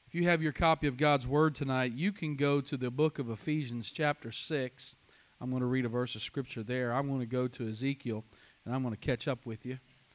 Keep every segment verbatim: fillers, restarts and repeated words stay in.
If you have your copy of God's Word tonight, you can go to the book of Ephesians chapter six. I'm going to read a verse of Scripture there. I'm going to go to Ezekiel, and I'm going to catch up with you.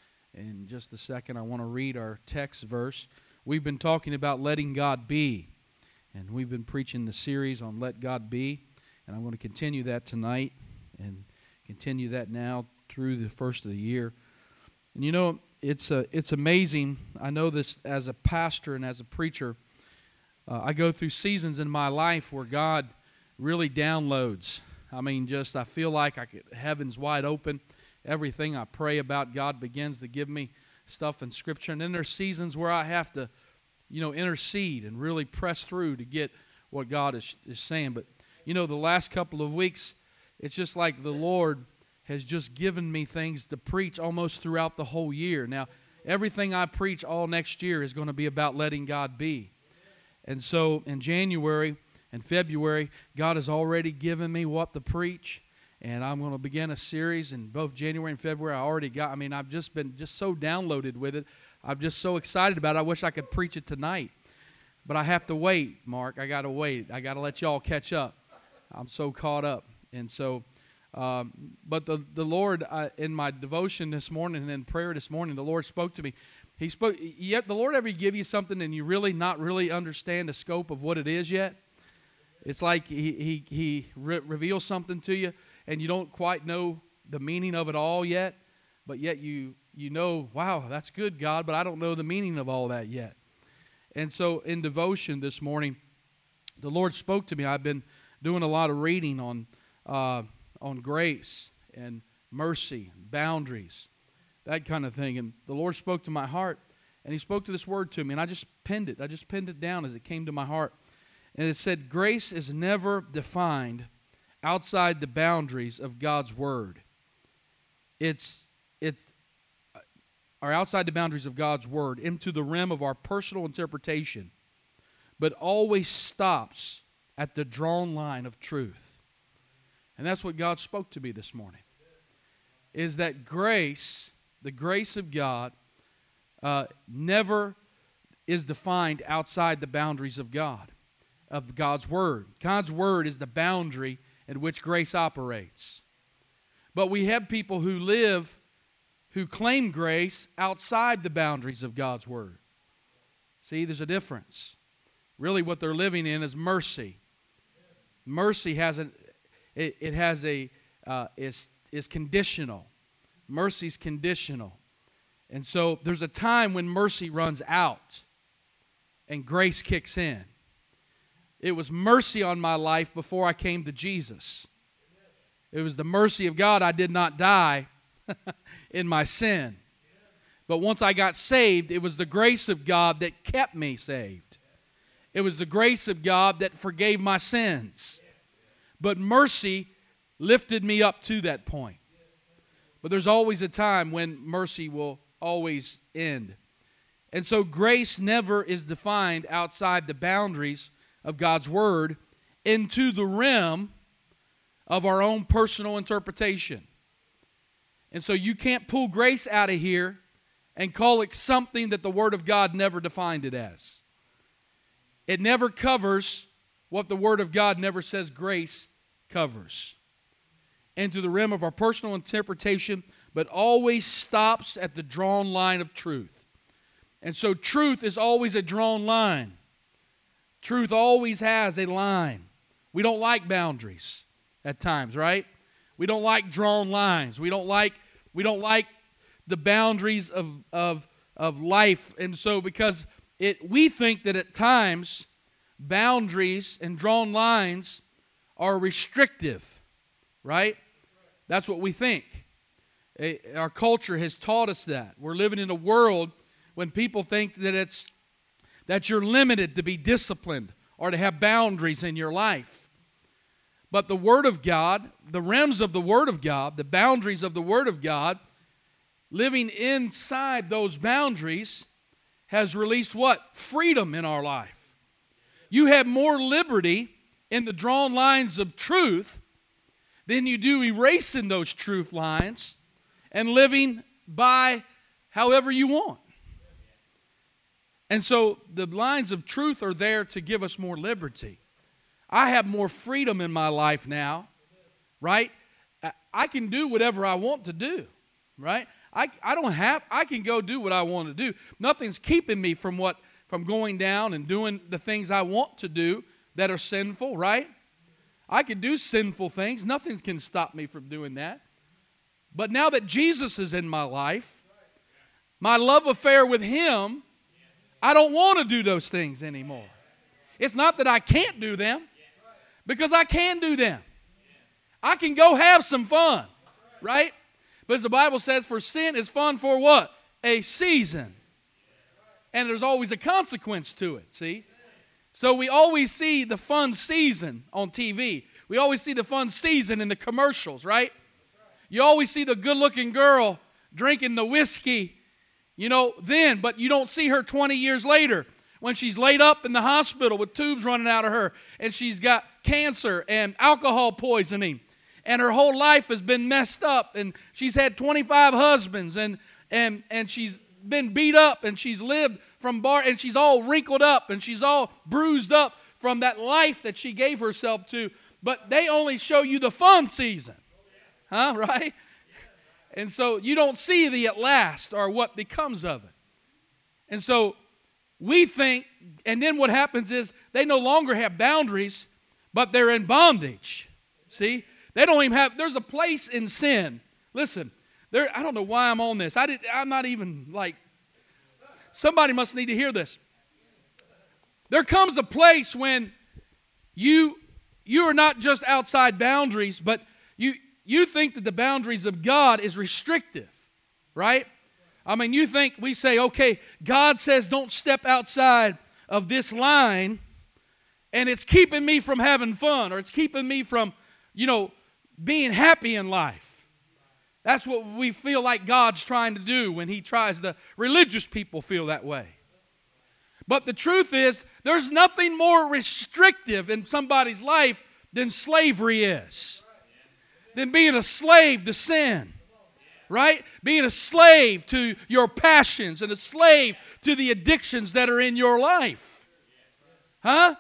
In just a second, I want to read our text verse. We've been talking about letting God be, and we've been preaching the series on Let God Be, and I'm going to continue that tonight and continue that now through the first of the year. And you know, it's a, it's amazing. I know this as a pastor and as a preacher. Uh, I go through seasons in my life where God really downloads. I mean, just I feel like I could, heaven's wide open. Everything I pray about, God begins to give me stuff in Scripture. And then there's seasons where I have to, you know, intercede and really press through to get what God is, is saying. But, you know, the last couple of weeks, it's just like the Lord has just given me things to preach almost throughout the whole year. Now, everything I preach all next year is going to be about letting God be. And so in January and February, God has already given me what to preach. And I'm going to begin a series in both January and February. I already got, I mean, I've just been just so downloaded with it. I'm just so excited about it. I wish I could preach it tonight. But I have to wait, Mark. I got to wait. I got to let y'all catch up. I'm so caught up. And so, um, but the, the Lord, uh, in my devotion this morning and in prayer this morning, the Lord spoke to me. He spoke, yet the Lord ever give you something and you really not really understand the scope of what it is yet? It's like He, he, he re- reveals something to you and you don't quite know the meaning of it all yet, but yet you, you know, wow, that's good, God, but I don't know the meaning of all that yet. And so in devotion this morning, the Lord spoke to me. I've been doing a lot of reading on, uh, on grace and mercy, boundaries, that kind of thing. And the Lord spoke to my heart, and He spoke to this word to me, and I just penned it. I just penned it down as it came to my heart. And it said, grace is never defined outside the boundaries of God's Word. It's, it's, or outside the boundaries of God's Word, into the realm of our personal interpretation, but always stops at the drawn line of truth. And that's what God spoke to me this morning, is that grace, the grace of God, uh, never is defined outside the boundaries of God, of God's Word. God's Word is the boundary in which grace operates. But we have people who live, who claim grace outside the boundaries of God's Word. See, there's a difference. Really what they're living in is mercy. Mercy has a, it, it has a, uh, is, is conditional. Mercy's conditional. And so there's a time when mercy runs out and grace kicks in. It was mercy on my life before I came to Jesus. It was the mercy of God I did not die in my sin. But once I got saved, it was the grace of God that kept me saved. It was the grace of God that forgave my sins. But mercy lifted me up to that point. But there's always a time when mercy will always end. And so grace never is defined outside the boundaries of God's Word into the realm of our own personal interpretation. And so you can't pull grace out of here and call it something that the Word of God never defined it as. It never covers what the Word of God never says grace covers. Into the realm of our personal interpretation, but always stops at the drawn line of truth. And so truth is always a drawn line. Truth always has a line. We don't like boundaries at times, right? We don't like drawn lines. We don't like, we don't like the boundaries of, of, of life. And so because it, we think that at times boundaries and drawn lines are restrictive, right? That's what we think. Our culture has taught us that. We're living in a world when people think that it's that you're limited to be disciplined or to have boundaries in your life. But the Word of God, the realms of the Word of God, the boundaries of the Word of God, living inside those boundaries has released what? Freedom in our life. You have more liberty in the drawn lines of truth than you do erasing those truth lines and living by however you want. And so the lines of truth are there to give us more liberty. I have more freedom in my life now, right? I can do whatever I want to do, right? I, I don't have, I can go do what I want to do. Nothing's keeping me from what, from going down and doing the things I want to do that are sinful, right? I can do sinful things. Nothing can stop me from doing that. But now that Jesus is in my life, my love affair with Him, I don't want to do those things anymore. It's not that I can't do them, because I can do them. I can go have some fun, right? But as the Bible says, for sin is fun for what? A season. And there's always a consequence to it, see? So we always see the fun season on T V. We always see the fun season in the commercials, right? You always see the good-looking girl drinking the whiskey, you know, then, but you don't see her twenty years later when she's laid up in the hospital with tubes running out of her, and she's got cancer and alcohol poisoning, and her whole life has been messed up, and she's had twenty-five husbands, and and and she's been beat up, and she's lived from bar, and she's all wrinkled up, and she's all bruised up from that life that she gave herself to. But they only show you the fun season, huh? Right? And so you don't see the at last or what becomes of it. And so we think, and then what happens is they no longer have boundaries, but they're in bondage. See? They don't even have, there's a place in sin. Listen, there, I don't know why I'm on this. I did, I'm not even like, somebody must need to hear this. There comes a place when you, you are not just outside boundaries, but you, you think that the boundaries of God is restrictive, right? I mean, you think, we say, okay, God says don't step outside of this line, and it's keeping me from having fun, or it's keeping me from, you know, being happy in life. That's what we feel like God's trying to do when He tries to, religious people feel that way. But the truth is, there's nothing more restrictive in somebody's life than slavery is. Than being a slave to sin. Right? Being a slave to your passions and a slave to the addictions that are in your life. Huh?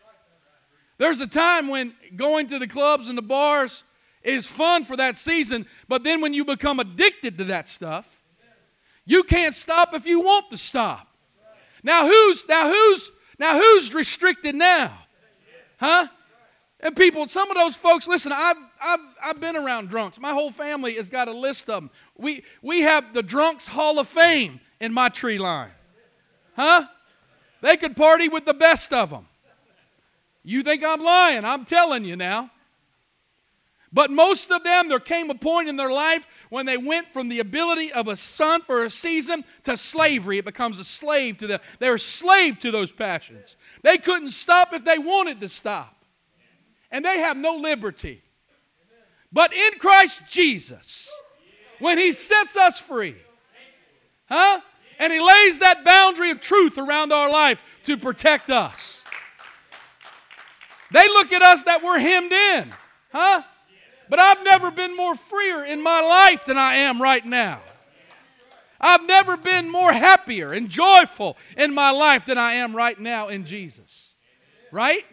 There's a time when going to the clubs and the bars is fun for that season, but then when you become addicted to that stuff, you can't stop if you want to stop. Now who's now who's now who's restricted now? Huh? And people, some of those folks, listen, I've, I've, I've been around drunks. My whole family has got a list of them. We, we have the Drunks Hall of Fame in my tree line. Huh? They could party with the best of them. You think I'm lying? I'm telling you now. But most of them, there came a point in their life when they went from the ability of a son for a season to slavery. It becomes a slave to the, they're a slave to those passions. They couldn't stop if they wanted to stop. And they have no liberty. But in Christ Jesus, when He sets us free, huh? And He lays that boundary of truth around our life to protect us. They look at us that we're hemmed in, huh? But I've never been more freer in my life than I am right now. I've never been more happier and joyful in my life than I am right now in Jesus. Right?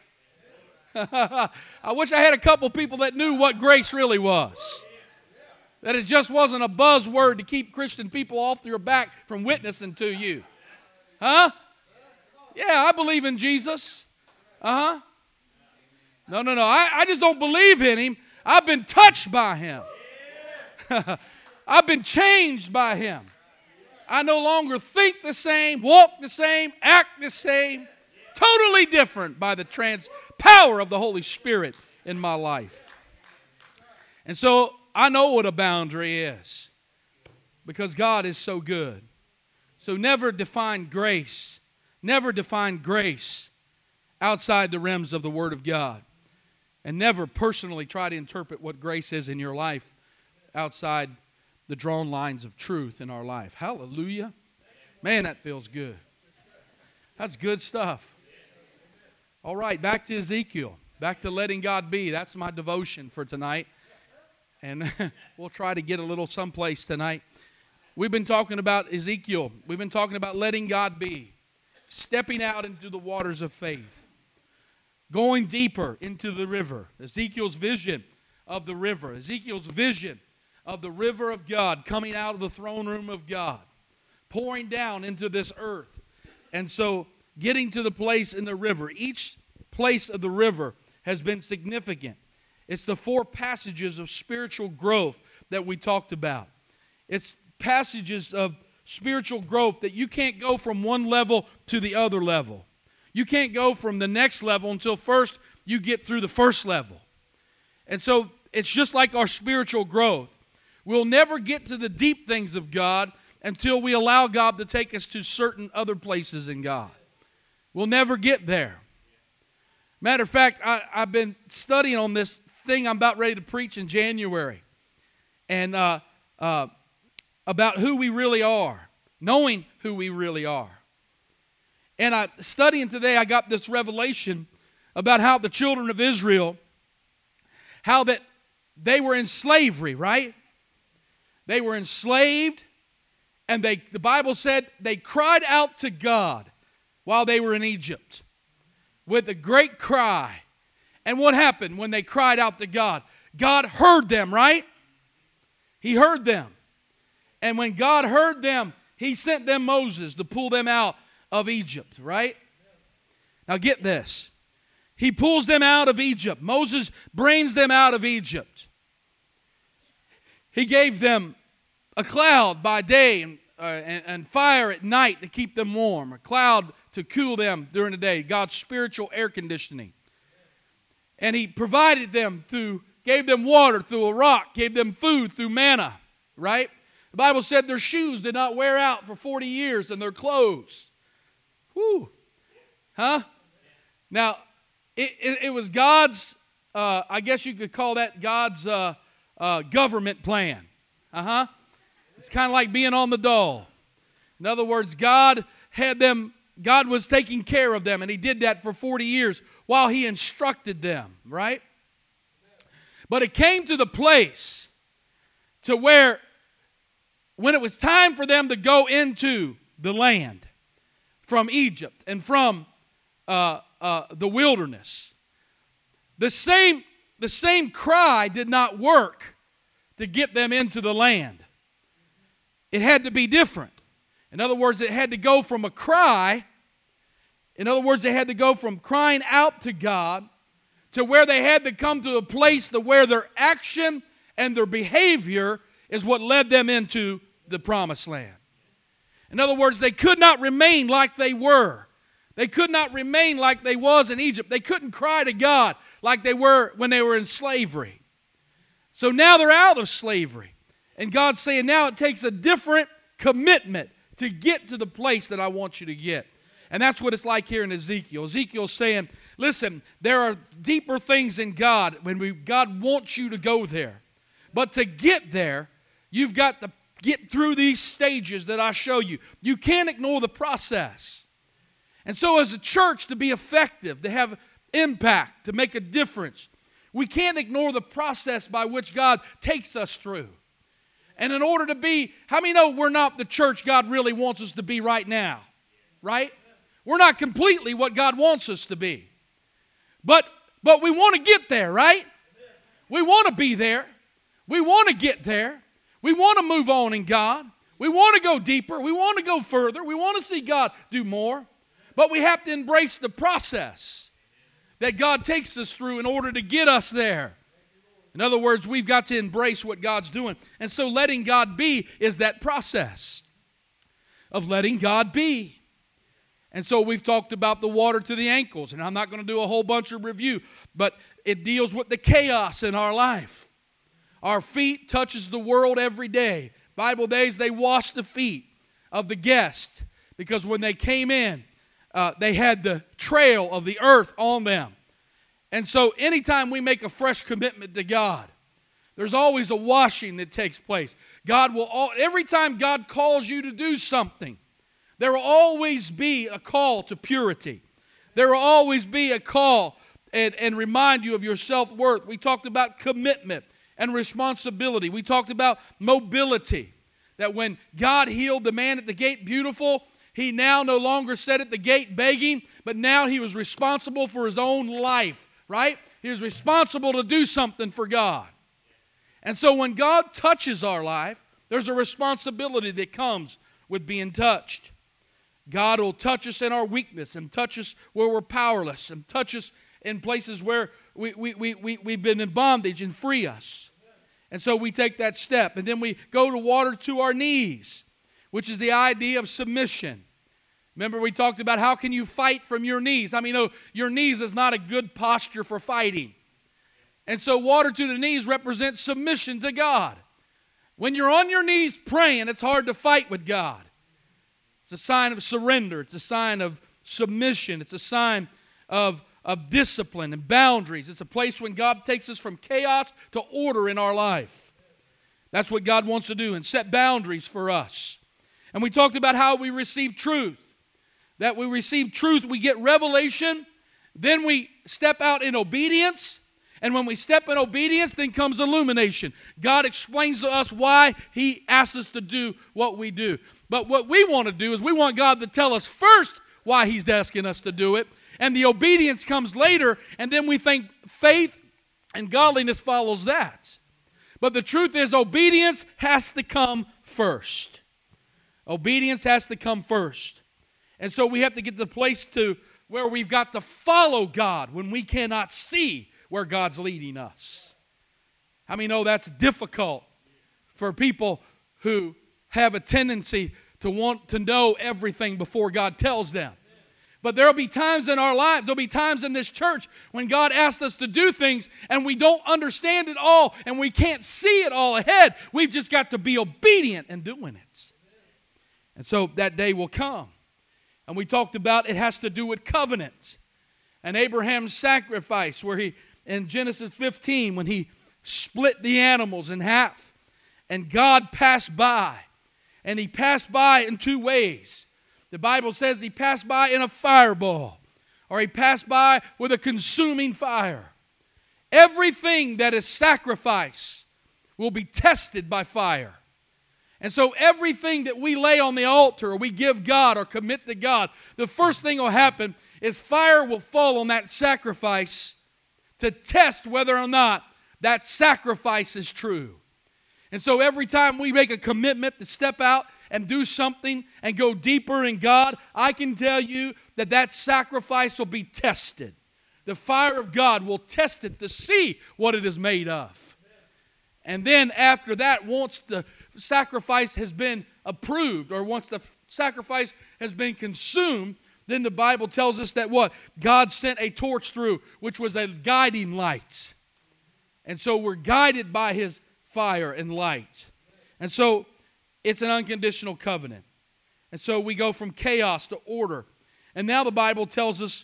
I wish I had a couple people that knew what grace really was. That it just wasn't a buzzword to keep Christian people off your back from witnessing to you. Huh? Yeah, I believe in Jesus. Uh-huh. No, no, no. I, I just don't believe in Him. I've been touched by Him. I've been changed by Him. I no longer think the same, walk the same, act the same. Totally different by the trans power of the Holy Spirit in my life. And so I know what a boundary is because God is so good. So never define grace, never define grace outside the realms of the Word of God. And never personally try to interpret what grace is in your life outside the drawn lines of truth in our life. Hallelujah. Man, that feels good. That's good stuff. All right, back to Ezekiel. Back to letting God be. That's my devotion for tonight. And we'll try to get a little someplace tonight. We've been talking about Ezekiel. We've been talking about letting God be. stepping out into the waters of faith, going deeper into the river. Ezekiel's vision of the river. Ezekiel's vision of the river of God coming out of the throne room of God, pouring down into this earth. And so getting to the place in the river. Each place of the river has been significant. It's the four passages of spiritual growth that we talked about. It's passages of spiritual growth that you can't go from one level to the other level. You can't go from the next level until first you get through the first level. And so it's just like our spiritual growth. We'll never get to the deep things of God until we allow God to take us to certain other places in God. We'll never get there. Matter of fact, I, I've been studying on this thing I'm about ready to preach in January. And uh, uh, about who we really are. Knowing who we really are. And I studying today, I got this revelation about how the children of Israel, how that they were in slavery, right? They were enslaved, and they the Bible said they cried out to God while they were in Egypt with a great cry. And what happened when they cried out to God? God heard them, right? He heard them. And when God heard them, He sent them Moses to pull them out of Egypt, right? Now get this. He pulls them out of Egypt. Moses brings them out of Egypt. He gave them a cloud by day and, uh, and, and fire at night to keep them warm. A cloud to cool them during the day. God's spiritual air conditioning. And He provided them through, gave them water through a rock, gave them food through manna, right? The Bible said their shoes did not wear out for forty years and their clothes. Whew. Huh? Now, it, it, it was God's, uh, I guess you could call that God's uh, uh, government plan. Uh-huh. It's kind of like being on the dole. In other words, God had them, God was taking care of them, and He did that for forty years while He instructed them, right? But it came to the place to where when it was time for them to go into the land from Egypt and from uh, uh, the wilderness, the same, the same cry did not work to get them into the land. It had to be different. In other words, it had to go from a cry, in other words, they had to go from crying out to God to where they had to come to a place to where their action and their behavior is what led them into the promised land. In other words, they could not remain like they were. They could not remain like they was in Egypt. They couldn't cry to God like they were when they were in slavery. So now they're out of slavery. And God's saying now it takes a different commitment to get to the place that I want you to get. And that's what it's like here in Ezekiel. Ezekiel's saying, listen, there are deeper things in God when we, God wants you to go there. But to get there, you've got to get through these stages that I show you. You can't ignore the process. And so as a church, to be effective, to have impact, to make a difference, we can't ignore the process by which God takes us through. And in order to be, how many know we're not the church God really wants us to be right now? Right? We're not completely what God wants us to be. But, but we want to get there, right? We want to be there. We want to get there. We want to move on in God. We want to go deeper. We want to go further. We want to see God do more. But we have to embrace the process that God takes us through in order to get us there. In other words, we've got to embrace what God's doing. And so letting God be is that process of letting God be. And so we've talked about the water to the ankles, and I'm not going to do a whole bunch of review, but it deals with the chaos in our life. Our feet touches the world every day. Bible days, they washed the feet of the guests because when they came in, uh, they had the trail of the earth on them. And so anytime we make a fresh commitment to God, there's always a washing that takes place. God will, all, every time God calls you to do something, there will always be a call to purity. There will always be a call and, and remind you of your self-worth. We talked about commitment and responsibility. We talked about mobility. That when God healed the man at the gate, beautiful, He now no longer sat at the gate begging, but now he was responsible for his own life, right? He was responsible to do something for God. And so when God touches our life, there's a responsibility that comes with being touched. God will touch us in our weakness and touch us where we're powerless and touch us in places where we, we, we, we, we've been in bondage and free us. And so we take that step. And then we go to water to our knees, which is the idea of submission. Remember we talked about how can you fight from your knees? I mean, you know, your knees is not a good posture for fighting. And so water to the knees represents submission to God. When you're on your knees praying, it's hard to fight with God. It's a sign of surrender. It's a sign of submission. It's a sign of, of discipline and boundaries. It's a place when God takes us from chaos to order in our life. That's what God wants to do and set boundaries for us. And we talked about how we receive truth. That we receive truth, we get revelation, then we step out in obedience, and when we step in obedience, then comes illumination. God explains to us why He asks us to do what we do. But what we want to do is we want God to tell us first why He's asking us to do it, and the obedience comes later, and then we think faith and godliness follows that. But the truth is obedience has to come first. Obedience has to come first. And so we have to get to the place to where we've got to follow God when we cannot see where God's leading us. I mean, oh, that's difficult for people who have a tendency to want to know everything before God tells them. But there'll be times in our life, there'll be times in this church when God asks us to do things and we don't understand it all and we can't see it all ahead. We've just got to be obedient in doing it. And so that day will come. And we talked about it has to do with covenant. And Abraham's sacrifice where he, in Genesis fifteen, when he split the animals in half. And God passed by. And He passed by in two ways. The Bible says He passed by in a fireball. Or He passed by with a consuming fire. Everything that is sacrifice will be tested by fire. And so everything that we lay on the altar or we give God or commit to God, the first thing will happen is fire will fall on that sacrifice to test whether or not that sacrifice is true. And so every time we make a commitment to step out and do something and go deeper in God, I can tell you that that sacrifice will be tested. The fire of God will test it to see what it is made of. And then after that, once the sacrifice has been approved or once the sacrifice has been consumed, then the Bible tells us that what? God sent a torch through, which was a guiding light. And so we're guided by His fire and light. And so it's an unconditional covenant. And so we go from chaos to order. And now the Bible tells us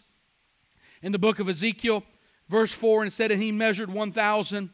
in the book of Ezekiel, verse four, and it said, and He measured one thousand,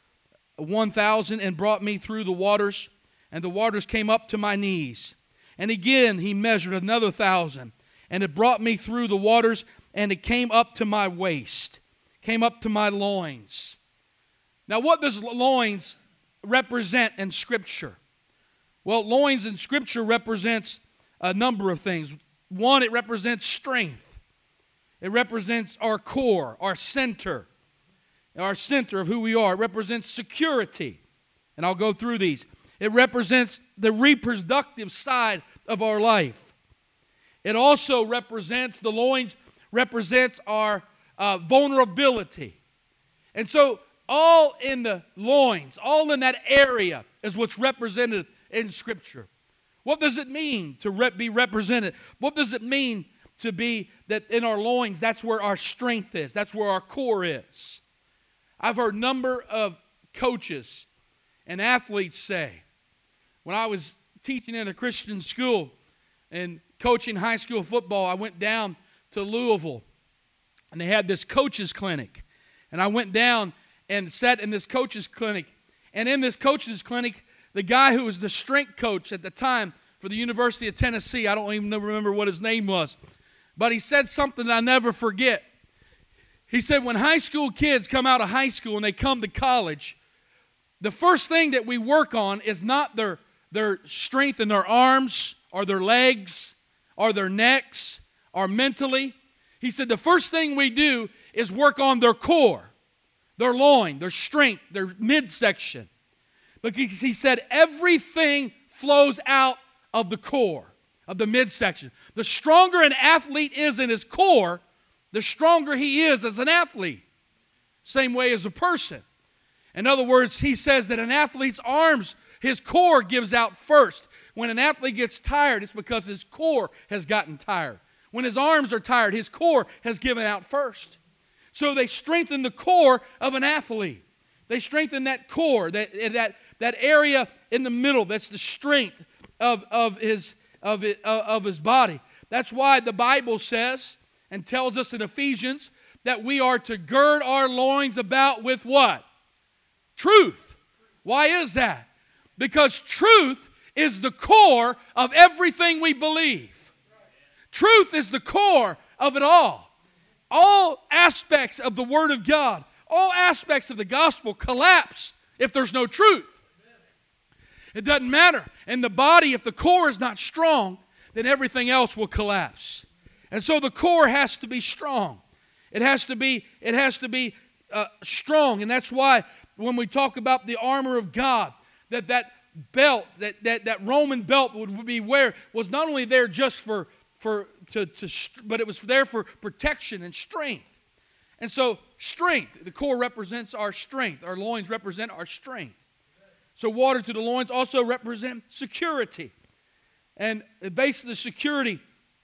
one thousand and brought me through the waters, and the waters came up to my knees. And again He measured another thousand, and it brought me through the waters, and it came up to my waist, came up to my loins. Now what does loins represent in Scripture? Well, loins in Scripture represents a number of things. One, it represents strength. It represents our core, our center, our center of who we are. It represents security. And I'll go through these. It represents the reproductive side of our life. It also represents, the loins represents our uh, vulnerability. And so all in the loins, all in that area is what's represented in Scripture. What does it mean to rep- be represented? What does it mean to be that in our loins, that's where our strength is. That's where our core is. I've heard a number of coaches and athletes say, when I was teaching in a Christian school and coaching high school football, I went down to Louisville and they had this coaches clinic. And I went down and sat in this coaches clinic. And in this coaches clinic, the guy who was the strength coach at the time for the University of Tennessee, I don't even remember what his name was, but he said something that I never forget. He said, when high school kids come out of high school and they come to college, the first thing that we work on is not their, their strength in their arms or their legs or their necks, or mentally. He said the first thing we do is work on their core, their loin, their strength, their midsection. Because he said everything flows out of the core, of the midsection. The stronger an athlete is in his core, the stronger he is as an athlete. Same way as a person. In other words, he says that an athlete's arms, his core gives out first. When an athlete gets tired, it's because his core has gotten tired. When his arms are tired, his core has given out first. So they strengthen the core of an athlete. They strengthen that core, that, that, that area in the middle. That's the strength of, of, his, of, it, of his body. That's why the Bible says and tells us in Ephesians that we are to gird our loins about with what? Truth. Why is that? Because truth is the core of everything we believe. Truth is the core of it all. All aspects of the Word of God, all aspects of the gospel collapse if there's no truth. It doesn't matter. In the body, if the core is not strong, then everything else will collapse. And so the core has to be strong. It has to be, it has to be uh, strong. And that's why when we talk about the armor of God, that that belt, that, that, that Roman belt would be wear, was not only there just for, for to, to, but it was there for protection and strength. And so strength, the core represents our strength. Our loins represent our strength. So water to the loins also represent security. And basically the security,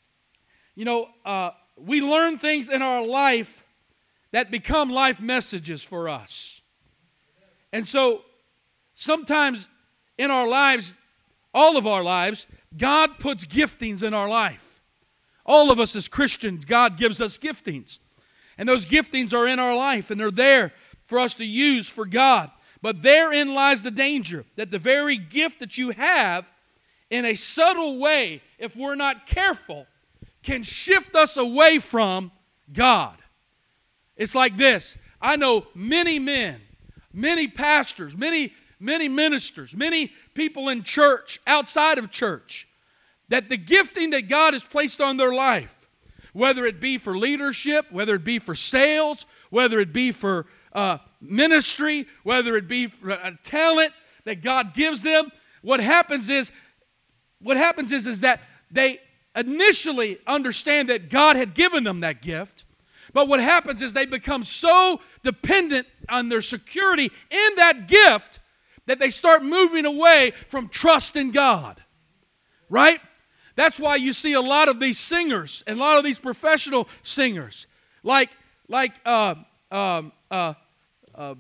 you know, uh, we learn things in our life that become life messages for us. And so sometimes in our lives, all of our lives, God puts giftings in our life. All of us as Christians, God gives us giftings. And those giftings are in our life, and they're there for us to use for God. But therein lies the danger, that the very gift that you have, in a subtle way, if we're not careful, can shift us away from God. It's like this. I know many men, many pastors, many, many ministers, many people in church, outside of church, that the gifting that God has placed on their life, whether it be for leadership, whether it be for sales, whether it be for uh, ministry, whether it be for a talent that God gives them, what happens is, what happens is, is that they initially understand that God had given them that gift, but what happens is they become so dependent on their security in that gift that they start moving away from trust in God. Right? That's why you see a lot of these singers and a lot of these professional singers, like like uh, um, uh, uh,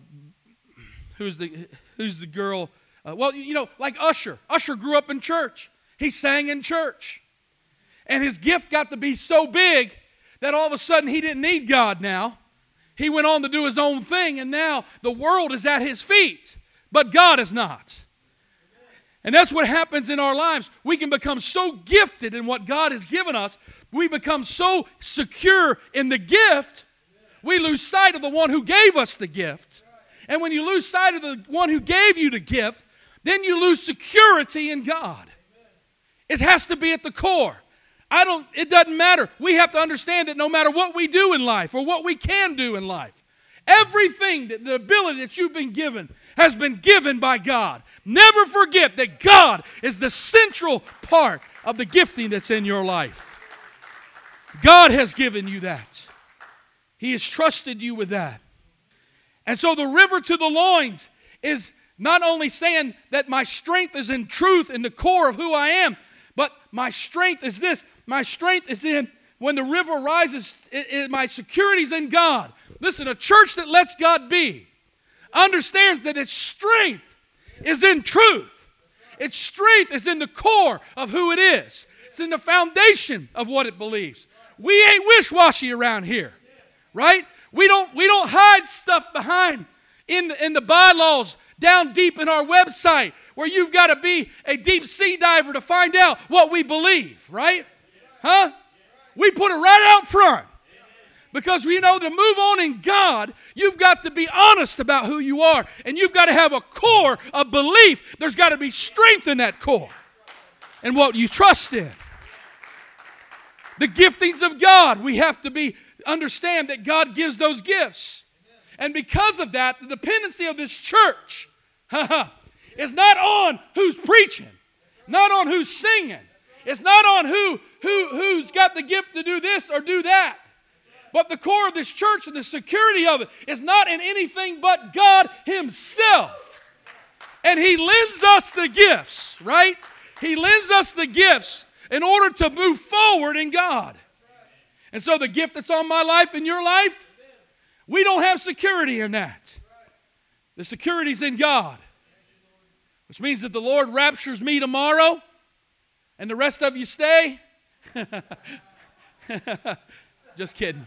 who's the who's the girl? Uh, well, you know, like Usher. Usher grew up in church. He sang in church, and his gift got to be so big that all of a sudden he didn't need God now. He went on to do his own thing, and now the world is at his feet, but God is not. And that's what happens in our lives. We can become so gifted in what God has given us, we become so secure in the gift, we lose sight of the one who gave us the gift. And when you lose sight of the one who gave you the gift, then you lose security in God. It has to be at the core. I don't, it doesn't matter. We have to understand that no matter what we do in life or what we can do in life, everything, that the ability that you've been given has been given by God. Never forget that God is the central part of the gifting that's in your life. God has given you that. He has trusted you with that. And so the river to the loins is not only saying that my strength is in truth in the core of who I am, but my strength is this. My strength is in when the river rises, it, it, my security is in God. Listen, a church that lets God be understands that its strength is in truth. Its strength is in the core of who it is. It's in the foundation of what it believes. We ain't wish-washy around here, right? We don't, we don't hide stuff behind in, in the bylaws down deep in our website where you've got to be a deep sea diver to find out what we believe, right? Huh? We put it right out front. Because we know to move on in God, you've got to be honest about who you are. And you've got to have a core of belief. There's got to be strength in that core and what you trust in. The giftings of God, we have to be understand that God gives those gifts. And because of that, the dependency of this church is not on who's preaching, not on who's singing. It's not on who, who, who's got the gift to do this or do that. But the core of this church and the security of it is not in anything but God Himself. And He lends us the gifts, right? He lends us the gifts in order to move forward in God. And so the gift that's on my life and your life, we don't have security in that. The security's in God. Which means that the Lord raptures me tomorrow and the rest of you stay. Just kidding.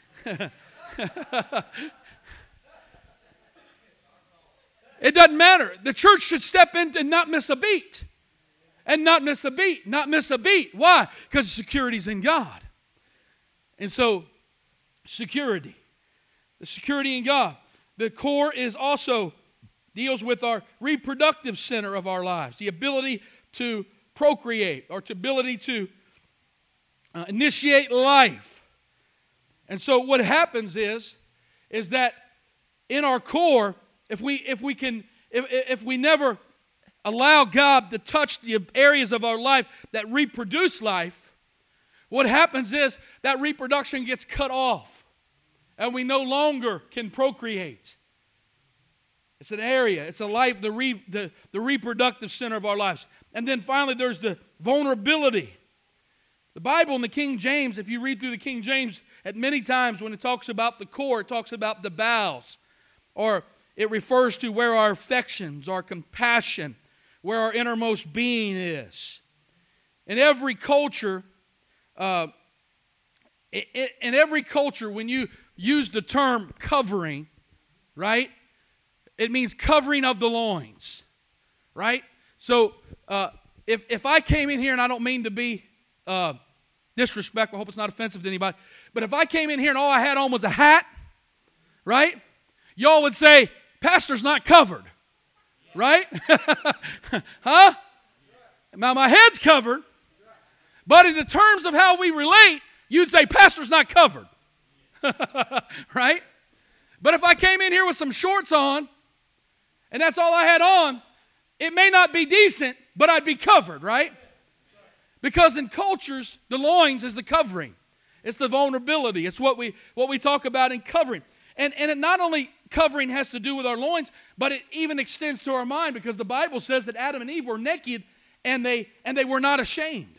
It doesn't matter. The church should step in and not miss a beat. And not miss a beat. Not miss a beat. Why? Because security's in God. And so, security. The security in God. The core is also deals with our reproductive center of our lives. The ability to procreate or the ability to uh, initiate life. And so what happens is, is that in our core, if we if we can if, if we never allow God to touch the areas of our life that reproduce life, what happens is that reproduction gets cut off and we no longer can procreate. It's an area, it's a life, the, re, the, the reproductive center of our lives. And then finally there's the vulnerability. The Bible in the King James, if you read through the King James, at many times when it talks about the core, it talks about the bowels. Or it refers to where our affections, our compassion, where our innermost being is. In every culture, uh, in every culture, when you use the term covering, right? It means covering of the loins, right? So uh, if, if I came in here, and I don't mean to be uh, disrespectful, I hope it's not offensive to anybody, but if I came in here and all I had on was a hat, right? Y'all would say, pastor's not covered, right? Huh? Now my head's covered, but in the terms of how we relate, you'd say pastor's not covered, right? But if I came in here with some shorts on, and that's all I had on, it may not be decent, but I'd be covered, right? Because in cultures, the loins is the covering. It's the vulnerability. It's what we what we talk about in covering. And, and it not only covering has to do with our loins, but it even extends to our mind, because the Bible says that Adam and Eve were naked and they and they were not ashamed.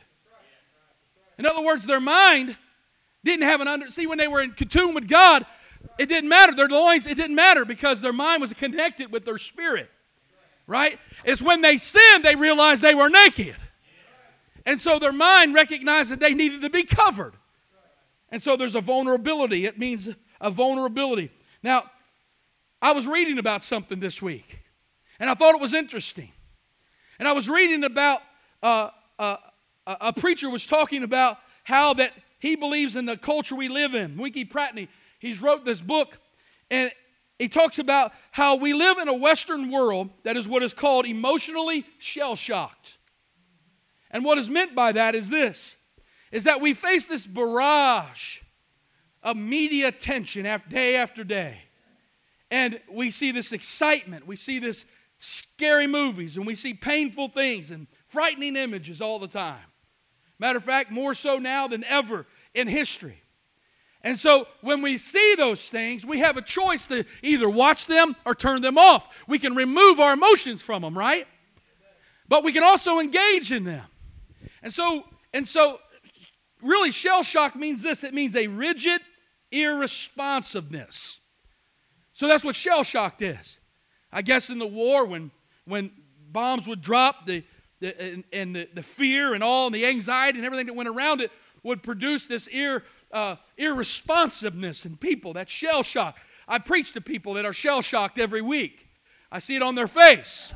In other words, their mind didn't have an under... See, when they were in commune with God, it didn't matter. Their loins, it didn't matter because their mind was connected with their spirit. Right? It's when they sinned, they realized they were naked. And so their mind recognized that they needed to be covered. And so there's a vulnerability. It means a vulnerability. Now, I was reading about something this week, and I thought it was interesting. And I was reading about, uh, uh, a preacher was talking about how that he believes in the culture we live in. Winky Pratney, he's wrote this book, and he talks about how we live in a Western world that is what is called emotionally shell-shocked. And what is meant by that is this, is that we face this barrage of media attention after, day after day. And we see this excitement, we see this scary movies, and we see painful things and frightening images all the time. Matter of fact, more so now than ever in history. And so when we see those things, we have a choice to either watch them or turn them off. We can remove our emotions from them, right? But we can also engage in them. And so, and so really shell shock means this. It means a rigid irresponsiveness. So that's what shell shocked is. I guess in the war when, when bombs would drop, the, the, and, and the, the fear and all and the anxiety and everything that went around it would produce this ir, uh, irresponsiveness in people, that shell shock. I preach to people that are shell shocked every week. I see it on their face.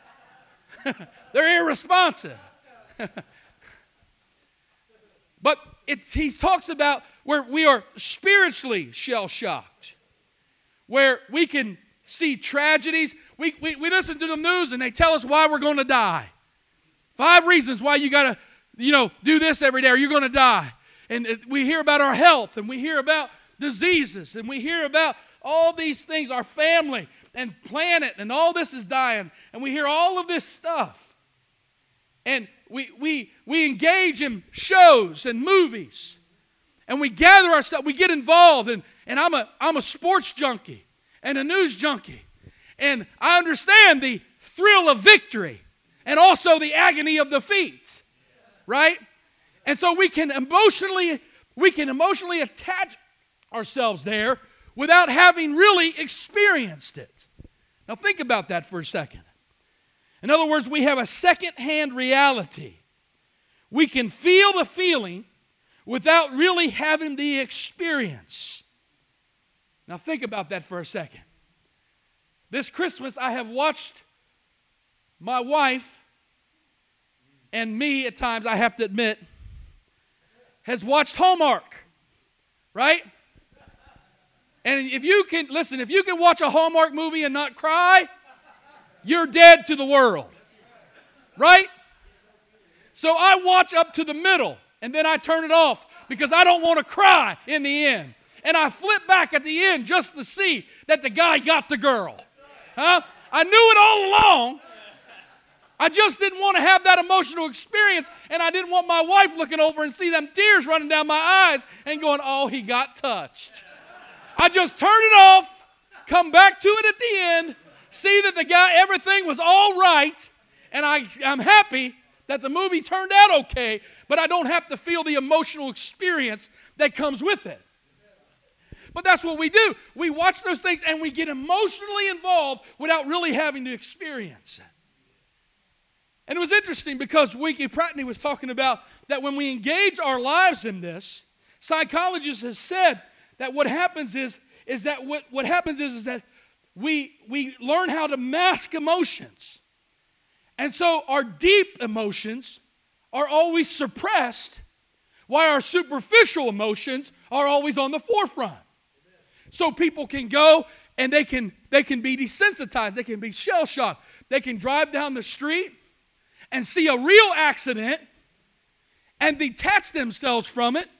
They're irresponsive. But it's, he talks about where we are spiritually shell-shocked, where we can see tragedies. We, we, we listen to the news and they tell us why we're going to die. Five reasons why you got to, you know, do this every day or you're going to die. and we hear about our health, and we hear about diseases, and we hear about all these things, our family and planet, and all this is dying, and we hear all of this stuff. And we, we, we engage in shows and movies, and we gather ourselves, we get involved, and, and I'm a, I'm a sports junkie and a news junkie, and I understand the thrill of victory and also the agony of defeat, right? And so we can emotionally, we can emotionally attach ourselves there without having really experienced it. Now think about that for a second. In other words, we have a second-hand reality. We can feel the feeling without really having the experience. Now think about that for a second. This Christmas, I have watched my wife, and me at times, I have to admit, has watched Hallmark, right? And if you can, listen, if you can watch a Hallmark movie and not cry, you're dead to the world, right? So I watch up to the middle, and then I turn it off because I don't want to cry in the end. And I flip back at the end just to see that the guy got the girl. Huh? I knew it all along. I just didn't want to have that emotional experience, and I didn't want my wife looking over and see them tears running down my eyes and going, oh, he got touched. I just turned it off, come back to it at the end, see that the guy, everything was all right, and I, I'm happy that the movie turned out okay, but I don't have to feel the emotional experience that comes with it. But that's what we do. We watch those things and we get emotionally involved without really having to experience it. And it was interesting because Winky Pratney was talking about that when we engage our lives in this, psychologists have said that what happens is, is that what, what happens is, is that we, we learn how to mask emotions. And so our deep emotions are always suppressed, while our superficial emotions are always on the forefront. So people can go and they can, they can be desensitized, they can be shell-shocked. They can drive down the street and see a real accident and detach themselves from it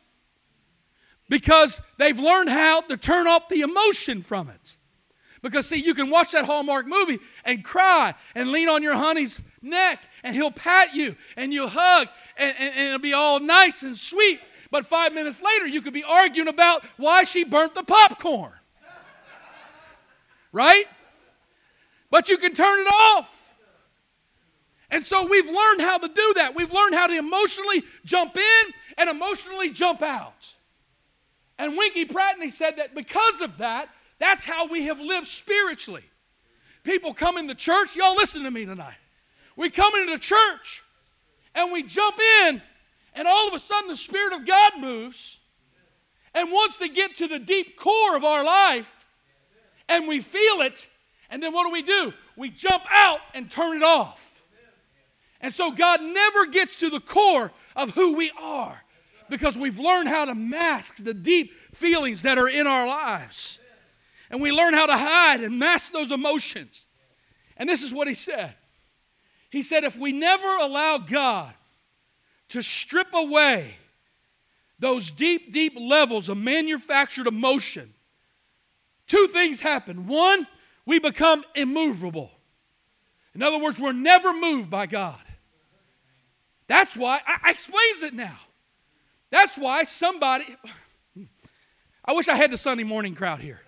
because they've learned how to turn off the emotion from it. Because, see, you can watch that Hallmark movie and cry and lean on your honey's neck, and he'll pat you, and you'll hug, and, and, and it'll be all nice and sweet. But five minutes later, you could be arguing about why she burnt the popcorn. Right? But you can turn it off. And so we've learned how to do that. We've learned how to emotionally jump in and emotionally jump out. And Winky Pratney said that because of that, that's how we have lived spiritually. People come into church. Y'all listen to me tonight. We come into church and we jump in, and all of a sudden the Spirit of God moves and wants to get to the deep core of our life, and we feel it, and then what do we do? We jump out and turn it off. And so God never gets to the core of who we are because we've learned how to mask the deep feelings that are in our lives. And we learn how to hide and mask those emotions. And this is what he said. He said, if we never allow God to strip away those deep, deep levels of manufactured emotion, two things happen. One, we become immovable. In other words, we're never moved by God. That's why, I, I explains it now. That's why somebody, I wish I had the Sunday morning crowd here.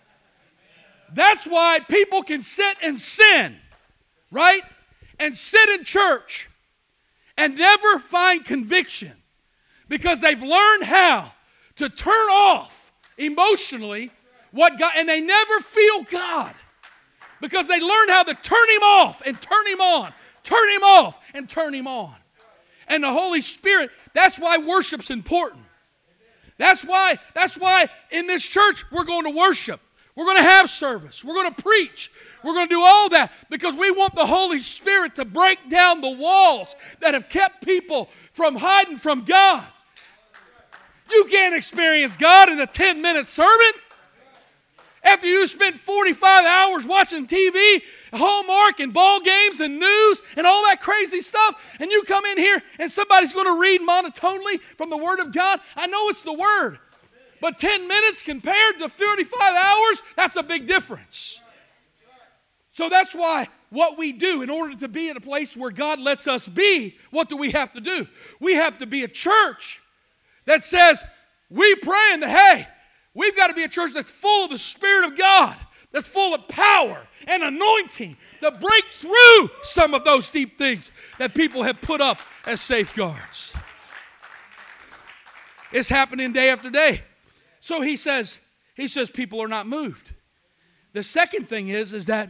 That's why people can sit and sin, right? And sit in church and never find conviction because they've learned how to turn off emotionally what God, and they never feel God because they learned how to turn Him off and turn Him on, turn Him off and turn Him on. And the Holy Spirit, that's why worship's important. That's why, that's why in this church we're going to worship. We're going to have service. We're going to preach. We're going to do all that because we want the Holy Spirit to break down the walls that have kept people from hiding from God. You can't experience God in a ten-minute sermon. After you spent forty-five hours watching T V, Hallmark and ball games and news and all that crazy stuff, and you come in here and somebody's going to read monotonely from the Word of God, I know it's the Word. But ten minutes compared to thirty-five hours, that's a big difference. So that's why what we do in order to be in a place where God lets us be, what do we have to do? We have to be a church that says, we praying that, hey, we've got to be a church that's full of the Spirit of God, that's full of power and anointing to break through some of those deep things that people have put up as safeguards. It's happening day after day. So he says, he says people are not moved. The second thing is, is that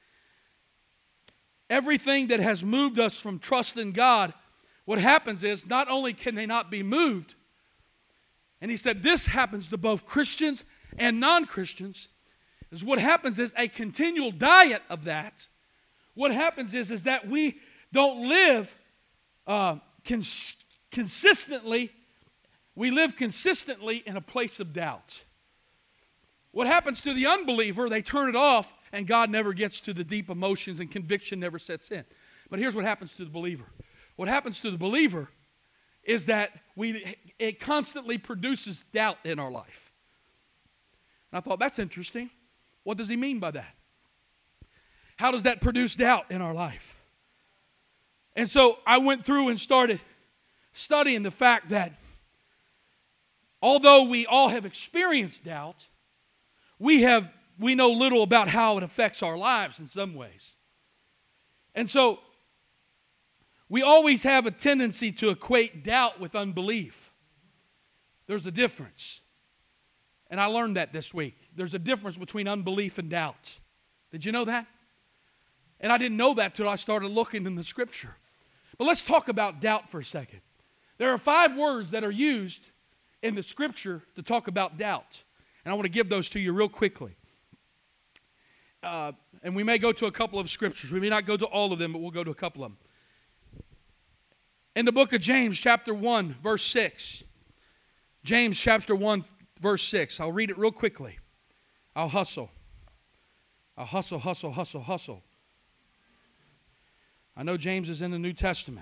everything that has moved us from trusting God, what happens is not only can they not be moved, and he said this happens to both Christians and non-Christians, is what happens is a continual diet of that. What happens is, is that we don't live uh, cons- consistently, we live consistently in a place of doubt. What happens to the unbeliever, they turn it off, and God never gets to the deep emotions and conviction never sets in. But here's what happens to the believer. What happens to the believer is that we it constantly produces doubt in our life. And I thought, that's interesting. What does he mean by that? How does that produce doubt in our life? And so I went through and started studying the fact that although we all have experienced doubt, we have we know little about how it affects our lives in some ways. And so we always have a tendency to equate doubt with unbelief. There's a difference. And I learned that this week. There's a difference between unbelief and doubt. Did you know that? And I didn't know that till I started looking in the Scripture. But let's talk about doubt for a second. There are five words that are used in the Scripture to talk about doubt. And I want to give those to you real quickly. Uh, and we may go to a couple of scriptures. We may not go to all of them, but we'll go to a couple of them. In the book of James, chapter one, verse six. James, chapter one, verse six. I'll read it real quickly. I'll hustle. I'll hustle, hustle, hustle, hustle. I know James is in the New Testament.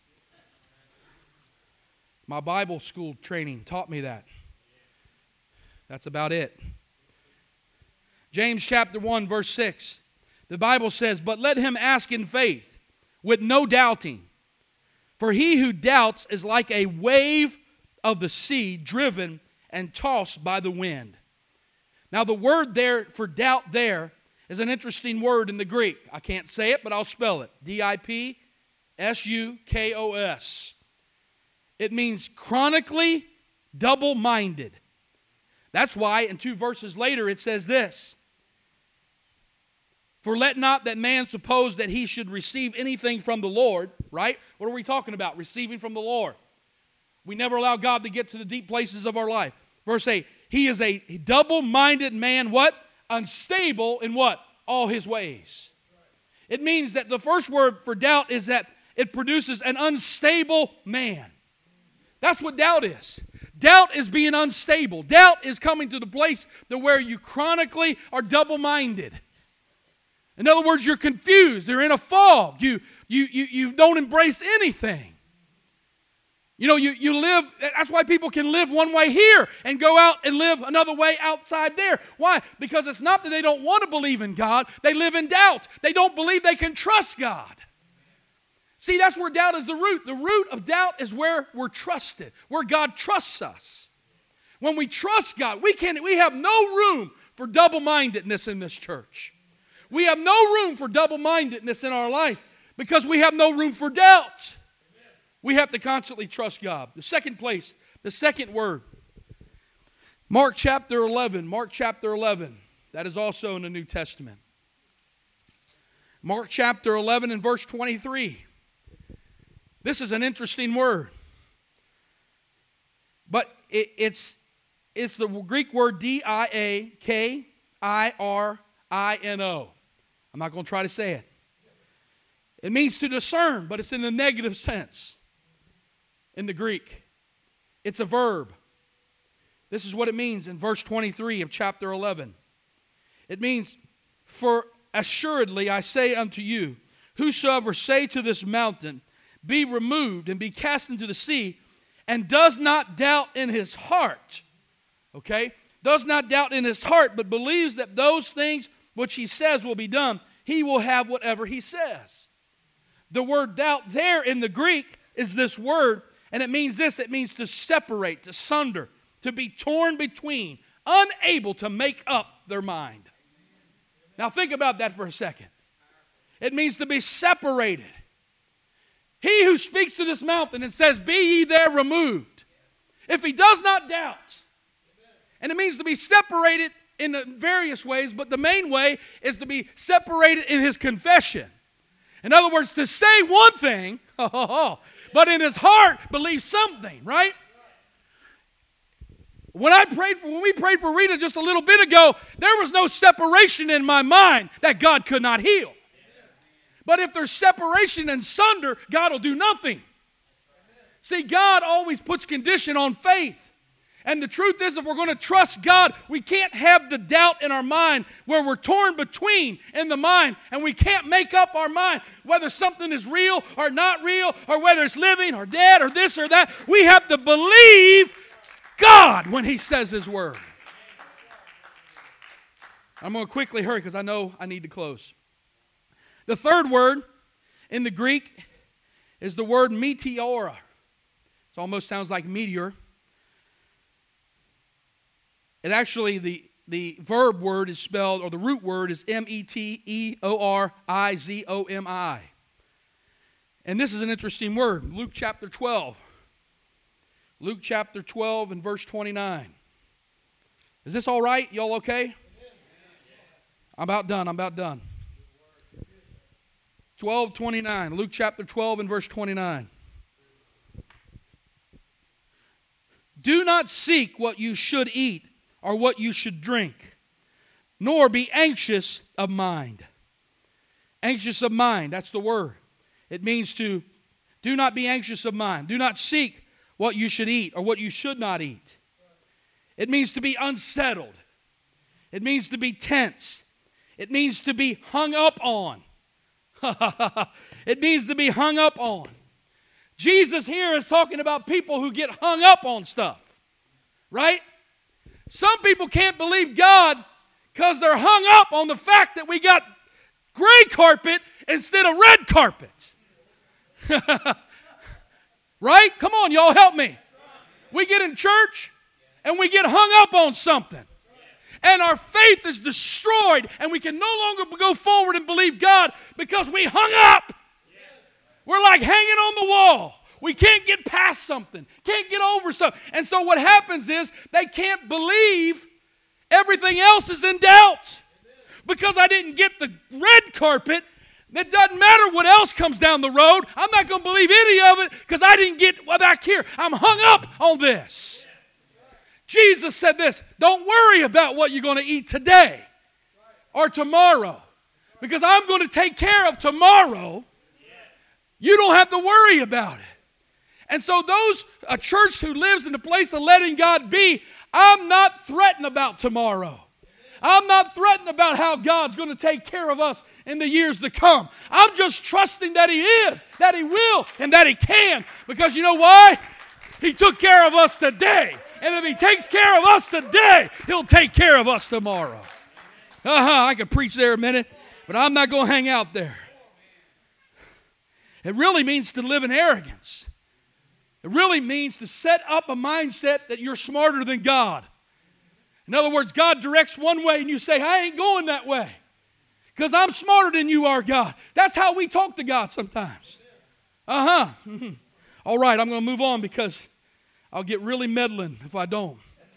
My Bible school training taught me that. That's about it. James chapter one, verse six. The Bible says, "But let him ask in faith, with no doubting. For he who doubts is like a wave of the sea, driven and tossed by the wind." Now the word there for doubt there is an interesting word in the Greek. I can't say it, but I'll spell it. D I P S U K O S. It means chronically double-minded. That's why in two verses later it says this. "For let not that man suppose that he should receive anything from the Lord," right? What are we talking about? Receiving from the Lord. We never allow God to get to the deep places of our life. Verse eight, "He is a double-minded man," what? "Unstable in what? All his ways." It means that the first word for doubt is that it produces an unstable man. That's what doubt is. Doubt is being unstable. Doubt is coming to the place to where you chronically are double-minded. In other words, you're confused. You're in a fog. You, you, you, you don't embrace anything. You know, you, you live, that's why people can live one way here and go out and live another way outside there. Why? Because it's not that they don't want to believe in God. They live in doubt. They don't believe they can trust God. See, that's where doubt is the root. The root of doubt is where we're trusted, where God trusts us. When we trust God, we, can, we have no room for double-mindedness in this church. We have no room for double-mindedness in our life because we have no room for doubt. We have to constantly trust God. The second place, the second word, Mark chapter eleven. Mark chapter eleven. That is also in the New Testament. Mark chapter eleven and verse twenty-three. This is an interesting word. But it, it's, it's the Greek word D I A K I R I N O. I'm not going to try to say it. It means to discern, but it's in the negative sense in the Greek. It's a verb. This is what it means in verse twenty-three of chapter eleven. It means, for assuredly I say unto you, whosoever say to this mountain, be removed and be cast into the sea, and does not doubt in his heart, okay, does not doubt in his heart, but believes that those things which he says will be done, he will have whatever he says. The word doubt there in the Greek is this word, and it means this, it means to separate, to sunder, to be torn between, unable to make up their mind. Now think about that for a second. It means to be separated. He who speaks to this mountain and says, be ye there removed, if he does not doubt, and it means to be separated in various ways, but the main way is to be separated in his confession. In other words, to say one thing, but in his heart believe something, right? When I prayed for, when we prayed for Rita just a little bit ago, there was no separation in my mind that God could not heal. But if there's separation and sunder, God will do nothing. See, God always puts condition on faith. And the truth is, if we're going to trust God, we can't have the doubt in our mind where we're torn between in the mind, and we can't make up our mind whether something is real or not real, or whether it's living or dead or this or that. We have to believe God when He says His word. I'm going to quickly hurry because I know I need to close. The third word in the Greek is the word meteora. It almost sounds like meteor. It actually, the, the verb word is spelled, or the root word is M E T E O R I Z O M I. And this is an interesting word. Luke chapter twelve. Luke chapter twelve and verse twenty-nine. Is this all right? Y'all okay? I'm about done. I'm about done. twelve twenty-nine. Luke chapter twelve and verse twenty-nine. Do not seek what you should eat or what you should drink, nor be anxious of mind. Anxious of mind, that's the word. It means to do not be anxious of mind. Do not seek what you should eat or what you should not eat. It means to be unsettled. It means to be tense. It means to be hung up on. It means to be hung up on. Jesus here is talking about people who get hung up on stuff, right? Some people can't believe God because they're hung up on the fact that we got gray carpet instead of red carpet. Right? Come on, y'all, help me. We get in church and we get hung up on something. And our faith is destroyed and we can no longer go forward and believe God because we hung up. We're like hanging on the wall. We can't get past something, can't get over something. And so what happens is they can't believe everything else is in doubt. Because I didn't get the red carpet, it doesn't matter what else comes down the road. I'm not going to believe any of it because I didn't get back here. I'm hung up on this. Jesus said this, don't worry about what you're going to eat today or tomorrow because I'm going to take care of tomorrow. You don't have to worry about it. And so those, a church who lives in the place of letting God be, I'm not threatened about tomorrow. I'm not threatened about how God's going to take care of us in the years to come. I'm just trusting that He is, that He will, and that He can. Because you know why? He took care of us today. And if He takes care of us today, He'll take care of us tomorrow. Uh-huh, I could preach there a minute, but I'm not going to hang out there. It really means to live in arrogance. It really means to set up a mindset that you're smarter than God. In other words, God directs one way and you say, I ain't going that way because I'm smarter than you are, God. That's how we talk to God sometimes. Uh-huh. All right, I'm going to move on because I'll get really meddling if I don't.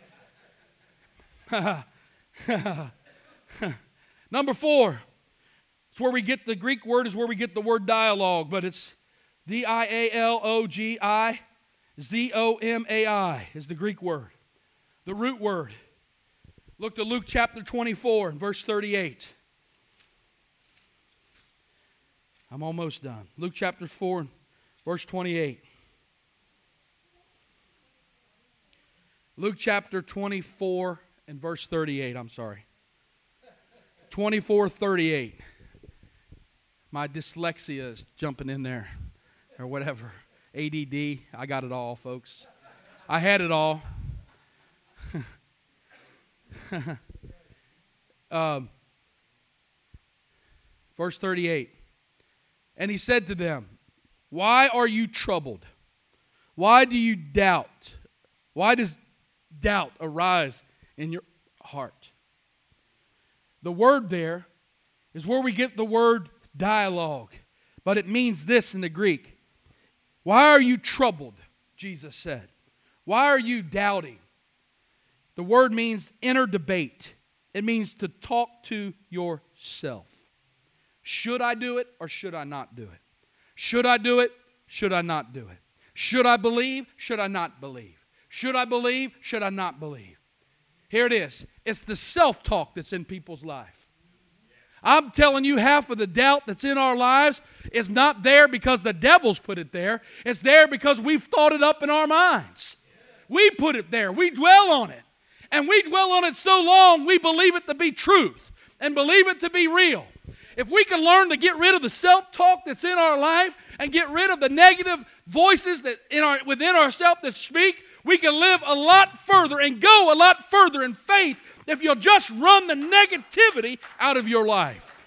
Number four. It's where we get the Greek word is where we get the word dialogue, but it's D I A L O G I Z O M A I is the Greek word. The root word. Look to Luke chapter twenty-four and verse thirty-eight. I'm almost done. Luke chapter four, verse twenty-eight. Luke chapter twenty-four and verse thirty-eight, I'm sorry. twenty-four thirty-eight. My dyslexia is jumping in there, or whatever. A D D, I got it all, folks. I had it all. um, verse thirty-eight. And he said to them, why are you troubled? Why do you doubt? Why does doubt arise in your heart? The word there is where we get the word dialogue, but it means this in the Greek. Why are you troubled? Jesus said. Why are you doubting? The word means inner debate. It means to talk to yourself. Should I do it or should I not do it? Should I do it? Should I not do it? Should I believe? Should I not believe? Should I believe? Should I not believe? Here it is. It's the self-talk that's in people's life. I'm telling you, half of the doubt that's in our lives is not there because the devil's put it there. It's there because we've thought it up in our minds. We put it there. We dwell on it. And we dwell on it so long, we believe it to be truth and believe it to be real. If we can learn to get rid of the self-talk that's in our life and get rid of the negative voices that in our, within ourselves that speak, we can live a lot further and go a lot further in faith if you'll just run the negativity out of your life.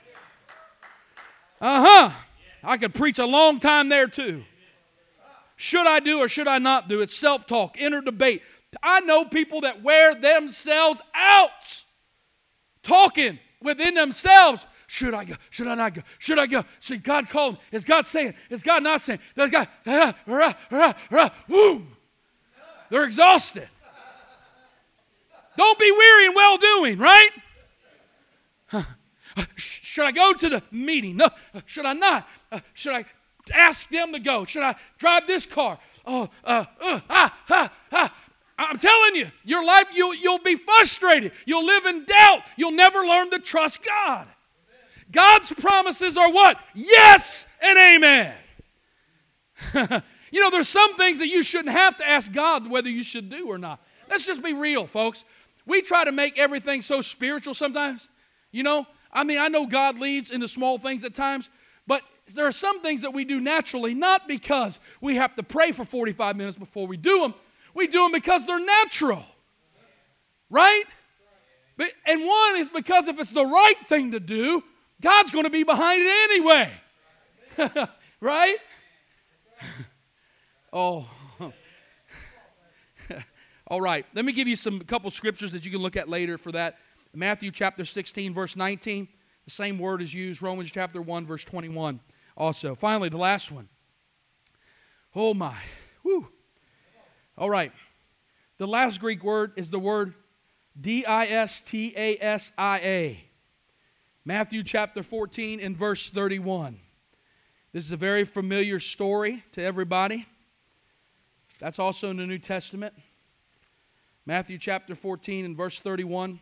Uh-huh. I could preach a long time there too. Should I do or should I not do? It's self-talk, inner debate. I know people that wear themselves out talking within themselves. Should I go? Should I not go? Should I go? Should God call him? Is God saying? Is God not saying? Is God, uh, uh, uh, uh, woo. They're exhausted. Don't be weary in well-doing, right? Uh, uh, should I go to the meeting? No. Uh, should I not? Uh, should I ask them to go? Should I drive this car? Oh, uh, uh, ah, ah, ah. I'm telling you, your life, you'll, you'll be frustrated. You'll live in doubt. You'll never learn to trust God. God's promises are what? Yes and amen. You know, there's some things that you shouldn't have to ask God whether you should do or not. Let's just be real, folks. We try to make everything so spiritual sometimes. You know, I mean, I know God leads in the small things at times, but there are some things that we do naturally, not because we have to pray for forty-five minutes before we do them. We do them because they're natural. Right? But, and one is because if it's the right thing to do, God's going to be behind it anyway. Right? Oh. All right. Let me give you some couple scriptures that you can look at later for that. Matthew chapter sixteen, verse nineteen. The same word is used. Romans chapter one, verse twenty-one also. Finally, the last one. Oh my. Whew. All right. The last Greek word is the word D I S T A S I A. Matthew chapter fourteen and verse thirty-one. This is a very familiar story to everybody. That's also in the New Testament. Matthew chapter fourteen and verse thirty-one.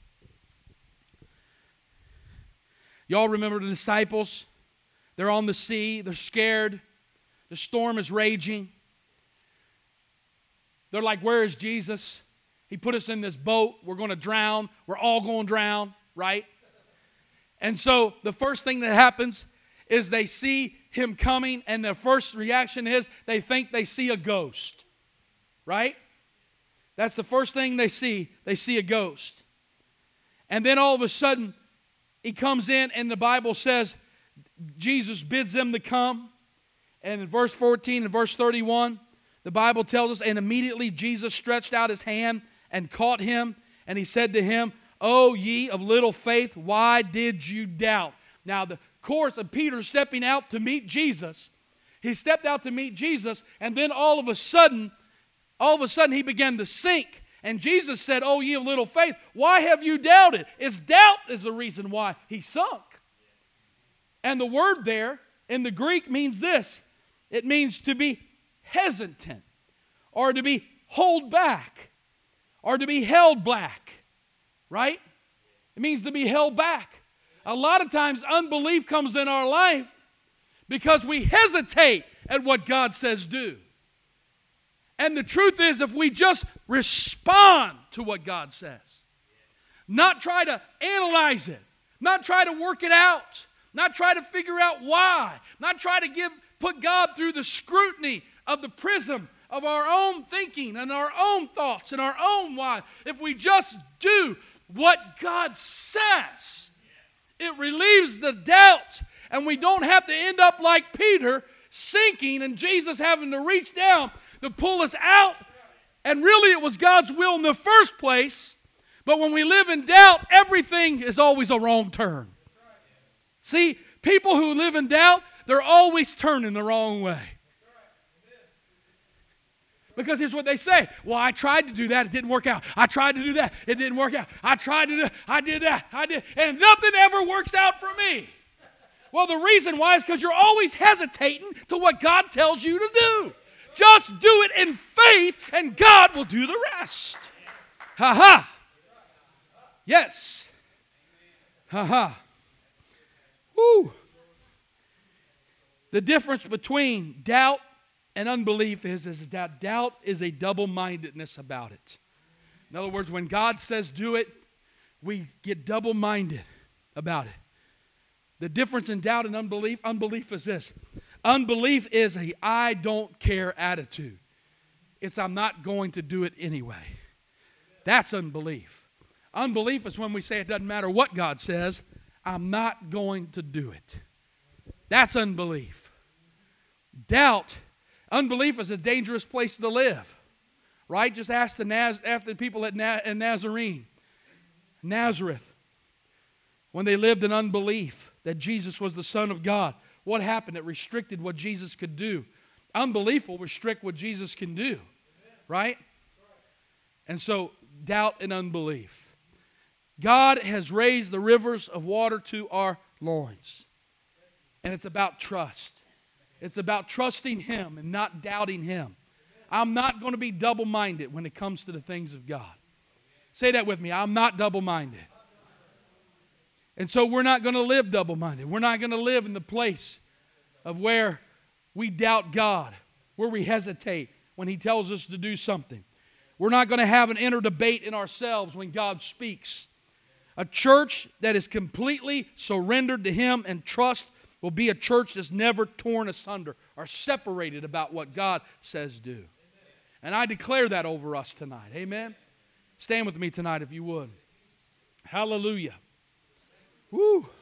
Y'all remember the disciples? They're on the sea. They're scared. The storm is raging. They're like, where is Jesus? He put us in this boat. We're going to drown. We're all going to drown, right? And so the first thing that happens is they see him coming, and their first reaction is they think they see a ghost, right? That's the first thing they see. They see a ghost. And then all of a sudden, he comes in, and the Bible says Jesus bids them to come. And in verse fourteen and verse thirty-one, the Bible tells us, and immediately Jesus stretched out his hand and caught him, and he said to him, O ye of little faith, why did you doubt? Now, the course of Peter stepping out to meet Jesus, he stepped out to meet Jesus, and then all of a sudden, all of a sudden he began to sink. And Jesus said, O ye of little faith, why have you doubted? It's doubt is the reason why he sunk. And the word there in the Greek means this. It means to be hesitant, or to be hold back, or to be held back, right? It means to be held back. A lot of times unbelief comes in our life because we hesitate at what God says do. And the truth is, if we just respond to what God says, not try to analyze it, Not try to work it out. Not try to figure out why. Not try to give put God through the scrutiny of the prism of our own thinking and our own thoughts and our own why. If we just do what God says, it relieves the doubt, and we don't have to end up like Peter, sinking and Jesus having to reach down to pull us out. And really it was God's will in the first place. But when we live in doubt, everything is always a wrong turn. See, people who live in doubt, they're always turning the wrong way. Because here's what they say. Well, I tried to do that. It didn't work out. I tried to do that. It didn't work out. I tried to do I did that. I did. And nothing ever works out for me. Well, the reason why is because you're always hesitating to what God tells you to do. Just do it in faith, and God will do the rest. Ha ha. Yes. Ha ha. Woo. The difference between doubt and unbelief is, is that doubt is a double-mindedness about it. In other words, when God says do it, we get double-minded about it. The difference in doubt and unbelief, unbelief is this. Unbelief is a I don't care attitude. It's I'm not going to do it anyway. That's unbelief. Unbelief is when we say it doesn't matter what God says, I'm not going to do it. That's unbelief. Doubt, unbelief is a dangerous place to live. Right? Just ask the, Naz, after the people at Na, in Nazarene, Nazareth, when they lived in unbelief that Jesus was the Son of God. What happened? It restricted what Jesus could do. Unbelief will restrict what Jesus can do. Right? And so, doubt and unbelief. God has raised the rivers of water to our loins. And it's about trust. It's about trusting Him and not doubting Him. I'm not going to be double-minded when it comes to the things of God. Say that with me. I'm not double-minded. And so we're not going to live double-minded. We're not going to live in the place of where we doubt God, where we hesitate when He tells us to do something. We're not going to have an inner debate in ourselves when God speaks. A church that is completely surrendered to Him and trust will be a church that's never torn asunder or separated about what God says do. Amen. And I declare that over us tonight. Amen? Stand with me tonight if you would. Hallelujah. Woo.